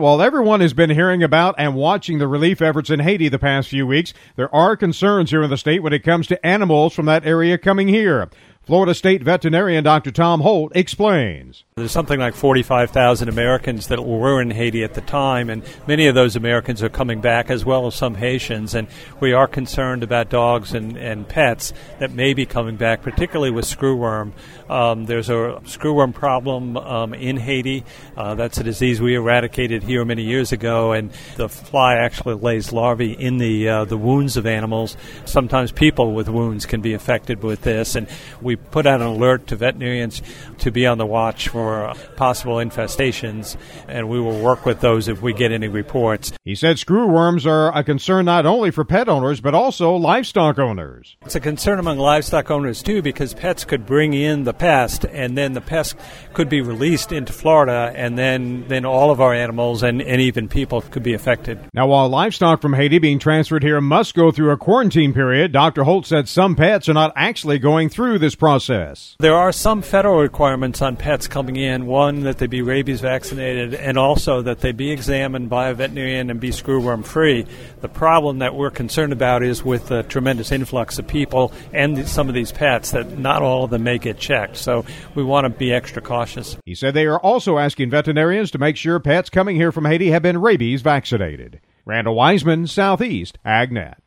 While everyone has been hearing about and watching the relief efforts in Haiti the past few weeks, there are concerns here in the state when it comes to animals from that area coming here. Florida State veterinarian Dr. Tom Holt explains. There's something like 45,000 Americans that were in Haiti at the time, and many of those Americans are coming back, as well as some Haitians, and we are concerned about dogs and pets that may be coming back, particularly with screwworm. There's a screwworm problem in Haiti. That's a disease we eradicated here many years ago, and the fly actually lays larvae in the wounds of animals. Sometimes people with wounds can be affected with this, and we put out an alert to veterinarians to be on the watch for possible infestations, and we will work with those if we get any reports. He said screwworms are a concern not only for pet owners, but also livestock owners. It's a concern among livestock owners, too, because pets could bring in the pest, and then the pest could be released into Florida, and then all of our animals and even people could be affected. Now, while livestock from Haiti being transferred here must go through a quarantine period, Dr. Holt said some pets are not actually going through this process. There are some federal requirements on pets coming in. One, that they be rabies vaccinated, and also that they be examined by a veterinarian and be screwworm free. The problem that we're concerned about is with the tremendous influx of people and some of these pets that not all of them may get checked. So we want to be extra cautious. He said they are also asking veterinarians to make sure pets coming here from Haiti have been rabies vaccinated. Randall Wiseman, Southeast AgNet.